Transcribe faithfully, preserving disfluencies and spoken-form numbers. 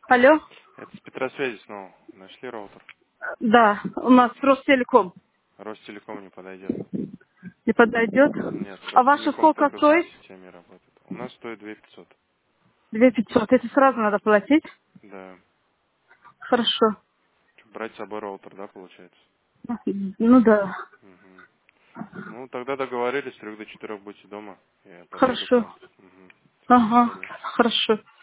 Алло? Это с Петросвязи снова. Нашли роутер? Да, у нас Ростелеком Ростелеком не подойдет. не подойдет. Нет, А ваша Ростелеком сколько только со стоит? сетями работает. У нас стоит две тысячи пятьсот. Две пятьсот. Это сразу надо платить? Да. Хорошо. Брать с собой роутер, да, получается? Ну да. Угу. Ну, тогда договорились, с трех до четырех будете дома. Я подъеду к Хорошо. вам. Угу. Все, до Ага. свидания. Хорошо.